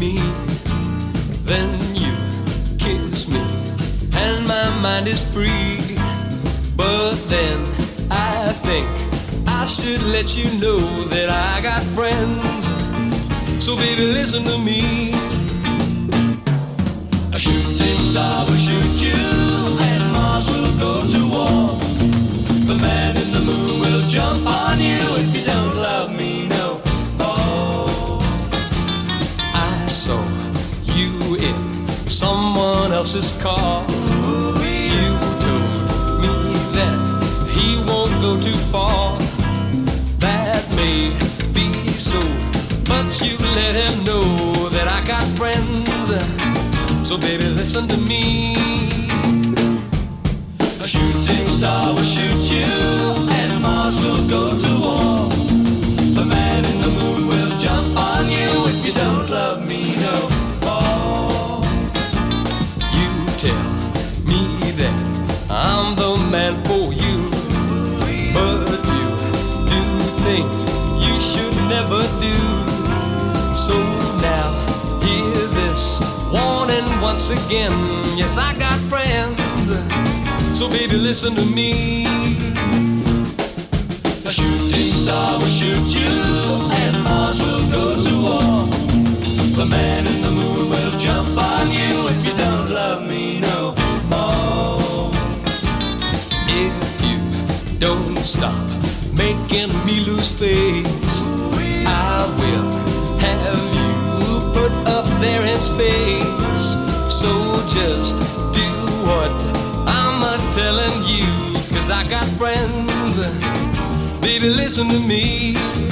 me. Then you kiss me, and my mind is free. But then I think I should let you know that I got friends. So baby, listen to me. A shooting star will shoot you, and Mars will go to war. The man in the moon will jump on you if you don't love me no more. I saw you in someone else's car. You told me that he won't go too far. That may be so, but you let him know that I got friends. So baby, listen to me. A shooting star will shoot you, and Mars will go to war. The man in the moon will jump on you if you don't love me no more. You tell me that I'm the man for you, but you do things you should never do. So now hear this warning once again. Yes, I got friends. So baby, listen to me. A shooting star will shoot you, and Mars will go to war. The man in the moon will jump on you if you don't love me no more. If you don't stop making me lose face, I will have you put up there in space. So just do what I'm telling you, 'cause I got friends. Baby, listen to me.